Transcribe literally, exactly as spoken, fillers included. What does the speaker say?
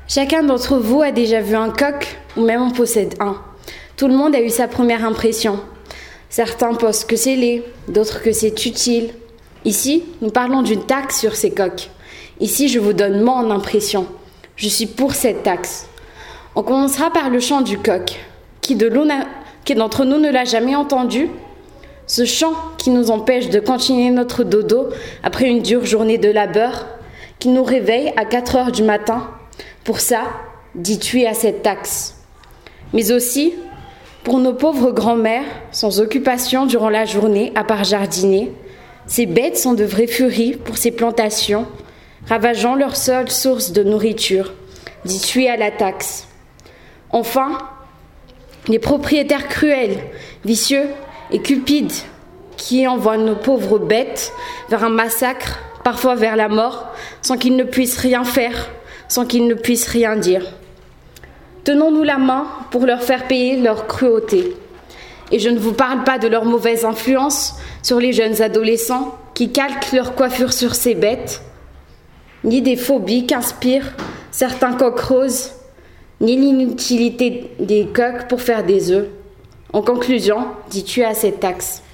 Chacun d'entre vous a déjà vu un coq, ou même en possède un. Tout le monde a eu sa première impression. Certains pensent que c'est laid, d'autres que c'est utile. Ici, nous parlons d'une taxe sur ces coqs. Ici, je vous donne mon impression. Je suis pour cette taxe. On commencera par le chant du coq. Qui, de qui d'entre nous ne l'a jamais entendu ? Ce chant qui nous empêche de continuer notre dodo après une dure journée de labeur, qui nous réveille à quatre heures du matin. Pour ça, dites oui à cette taxe. Mais aussi pour nos pauvres grands-mères, sans occupation durant la journée, à part jardiner. Ces bêtes sont de vraies furies pour ces plantations, ravageant leur seule source de nourriture. Dites oui à la taxe. Enfin, les propriétaires cruels, vicieux et cupides qui envoient nos pauvres bêtes vers un massacre, parfois vers la mort, sans qu'ils ne puissent rien faire, sans qu'ils ne puissent rien dire. Tenons-nous la main pour leur faire payer leur cruauté. Et je ne vous parle pas de leur mauvaise influence sur les jeunes adolescents qui calquent leur coiffure sur ces bêtes, ni des phobies qu'inspirent certains coqs roses, ni l'inutilité des coqs pour faire des œufs. En conclusion, dis-tu à cette taxe.